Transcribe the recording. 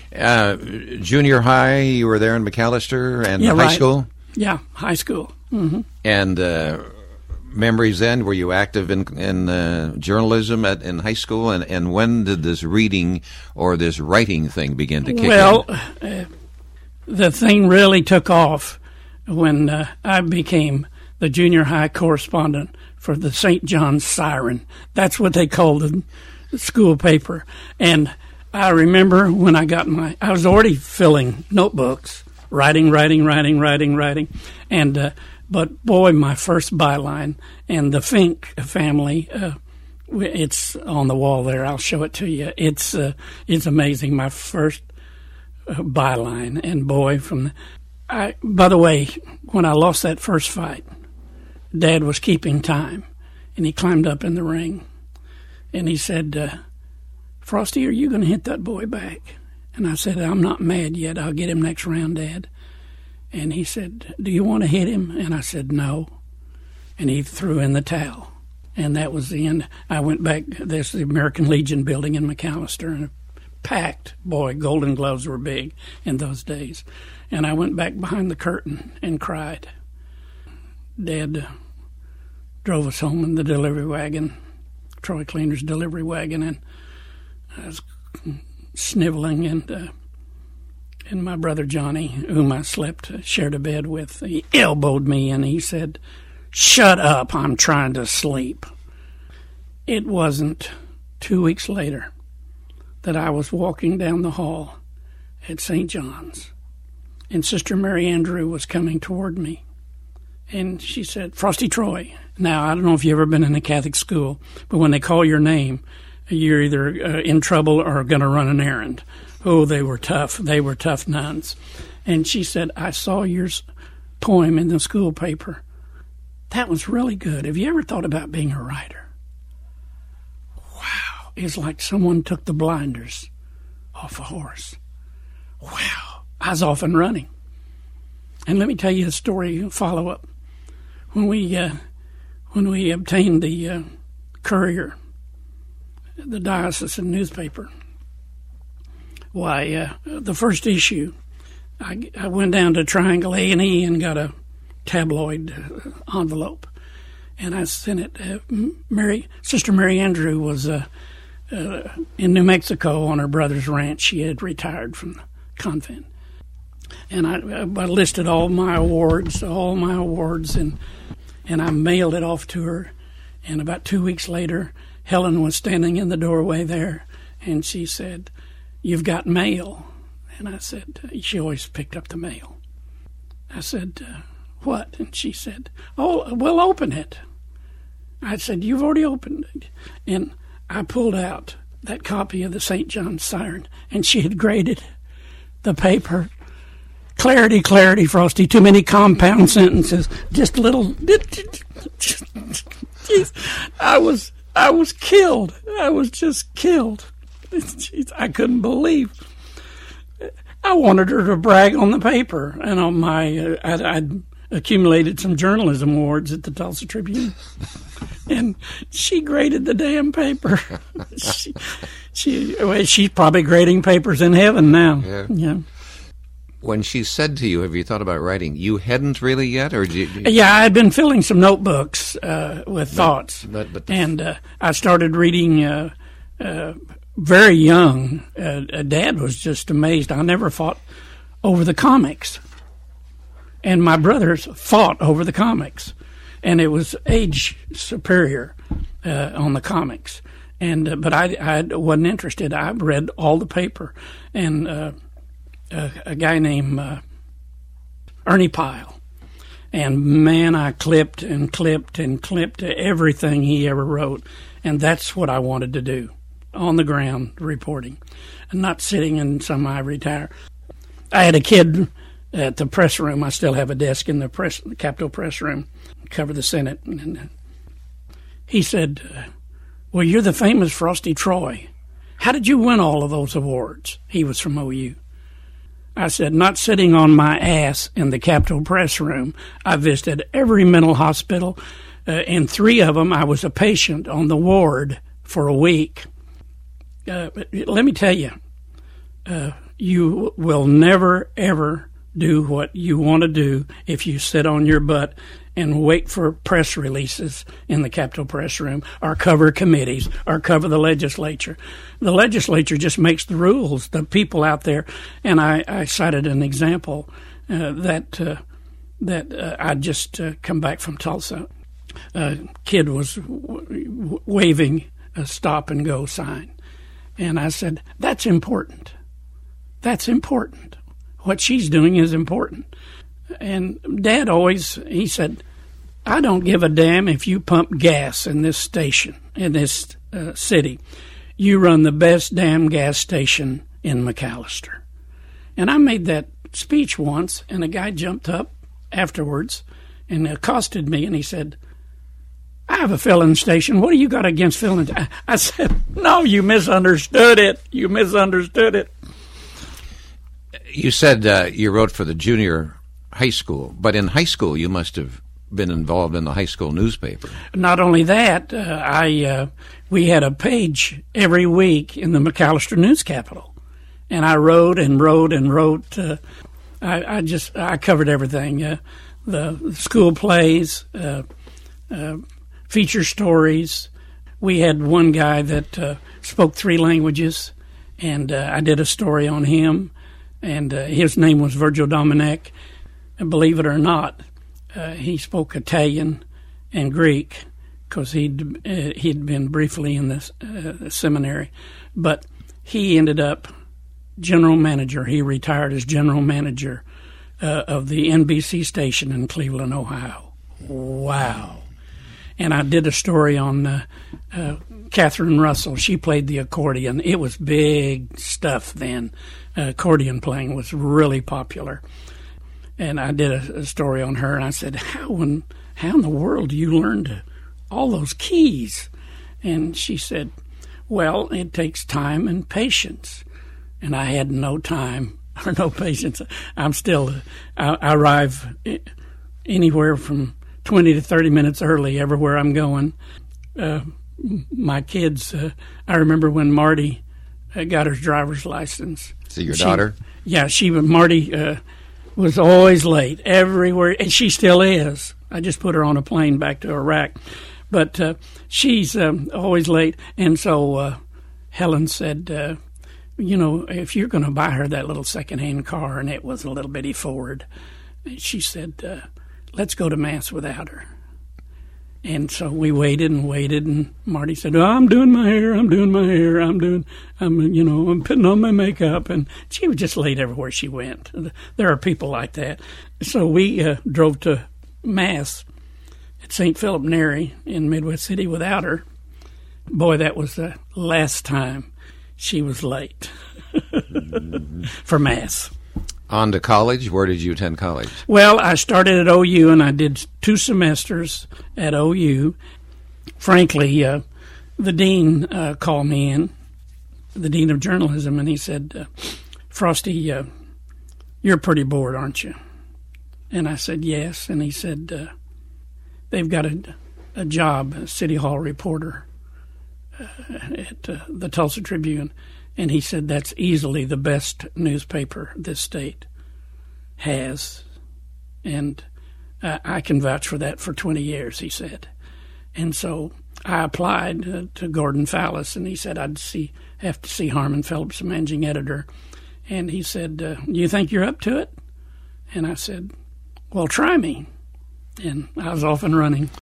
Junior high, you were there in McAllister, and high school? Yeah, high school. Mm-hmm. And memories then, were you active in journalism in high school? And when did this reading or this writing thing begin to kick in? Well, the thing really took off when I became the junior high correspondent for the St. John's Siren. That's what they called the school paper. And I remember when I got I was already filling notebooks, writing. And, but boy, my first byline, and the Fink family, it's on the wall there. I'll show it to you. It's amazing. My first byline, and boy, by the way, when I lost that first fight, Dad was keeping time, and he climbed up in the ring, and he said, Frosty, are you going to hit that boy back? And I said, I'm not mad yet. I'll get him next round, Dad. And he said, do you want to hit him? And I said, no. And he threw in the towel. And that was the end. I went back. There's the American Legion building in McAllister, and packed. Boy, Golden Gloves were big in those days. And I went back behind the curtain and cried. Dad drove us home in the delivery wagon, Troy Cleaner's delivery wagon, and I was sniveling, and my brother Johnny, whom I shared a bed with, he elbowed me, and he said, shut up, I'm trying to sleep. It wasn't 2 weeks later that I was walking down the hall at St. John's, and Sister Mary Andrew was coming toward me, and she said, Frosty Troy. Now, I don't know if you've ever been in a Catholic school, but when they call your name, you're either in trouble or going to run an errand. Oh, they were tough. They were tough nuns. And she said, I saw your poem in the school paper. That was really good. Have you ever thought about being a writer? Wow. It's like someone took the blinders off a horse. Wow. I was off and running. And let me tell you a story, follow-up. When we obtained the Courier, the diocesan newspaper, why, the first issue, I went down to Triangle A&E and got a tabloid envelope, and I sent it. Sister Mary Andrew was in New Mexico on her brother's ranch. She had retired from the convent, and I listed all my awards, and I mailed it off to her. And about 2 weeks later, Helen was standing in the doorway there, and she said, you've got mail. And I said, she always picked up the mail. I said, what? And she said, oh, we'll open it. I said, you've already opened it. And I pulled out that copy of the St. John's Siren, and she had graded the paper. Clarity, clarity, Frosty, too many compound sentences. Just little... I was killed. I was just killed. I couldn't believe. I wanted her to brag on the paper, and on my I'd accumulated some journalism awards at the Tulsa Tribune, and she graded the damn paper. She's probably grading papers in heaven now. Yeah. When she said to you, have you thought about writing, you hadn't really yet? Or Yeah, I had been filling some notebooks with thoughts. And I started reading very young. Dad was just amazed. I never fought over the comics. And my brothers fought over the comics. And it was age superior on the comics. But I wasn't interested. I read all the paper. And... a guy named Ernie Pyle. And, man, I clipped everything he ever wrote. And that's what I wanted to do, on the ground reporting, and not sitting in some ivory tower. I had a kid at the press room. I still have a desk in the Capitol press room, cover the Senate. And he said, well, you're the famous Frosty Troy. How did you win all of those awards? He was from OU. I said, not sitting on my ass in the Capitol press room. I visited every mental hospital. In 3 of them, I was a patient on the ward for a week. Let me tell you, you will never, ever do what you want to do if you sit on your butt and wait for press releases in the Capitol Press Room or cover committees or cover the legislature. The legislature just makes the rules, the people out there. And I cited an example that I just come back from Tulsa. A kid was waving a stop and go sign. And I said, that's important. That's important. What she's doing is important. And Dad he said, I don't give a damn if you pump gas in this station, in this city. You run the best damn gas station in McAlester. And I made that speech once, and a guy jumped up afterwards and accosted me, and he said, I have a filling station. What do you got against filling? I said, no, you misunderstood it. You misunderstood it. You said you wrote for the junior high school, but in high school you must have been involved in the high school newspaper. Not only that, we had a page every week in the McAlester News Capital, and I wrote and wrote and wrote. I covered everything: the school plays, feature stories. We had one guy that spoke 3 languages, and I did a story on him. And his name was Virgil Dominic. And believe it or not, he spoke Italian and Greek because he'd been briefly in the seminary. But he ended up general manager. He retired as general manager of the NBC station in Cleveland, Ohio. Wow. And I did a story on Catherine Russell. She played the accordion. It was big stuff then. Accordion playing was really popular. And I did a story on her, and I said, how in the world do you learn all those keys? And she said, well, it takes time and patience. And I had no time or no patience. I arrive anywhere from 20 to 30 minutes early everywhere I'm going. My kids, I remember when Marty got her driver's license. So your daughter? Yeah, Marty was always late everywhere, and she still is. I just put her on a plane back to Iraq. But she's always late, and so Helen said, if you're going to buy her that little secondhand car, and it was a little bitty Ford, she said, let's go to Mass without her. And so we waited and waited, and Marty said, I'm doing my hair, I'm putting on my makeup. And she was just late everywhere she went. There are people like that. So we drove to Mass at St. Philip Neri in Midwest City without her. Boy, that was the last time she was late for Mass. On to college. Where did you attend college? Well, I started at OU, and I did 2 semesters at OU. Frankly, the dean called me in, the dean of journalism, and he said, Frosty, you're pretty bored, aren't you? And I said, yes. And he said, they've got a job, a City Hall reporter at the Tulsa Tribune. And he said, that's easily the best newspaper this state has. And I can vouch for that for 20 years, he said. And so I applied to Gordon Fallis, and he said I'd have to see Harmon Phillips, the managing editor. And he said, do you think you're up to it? And I said, well, try me. And I was off and running.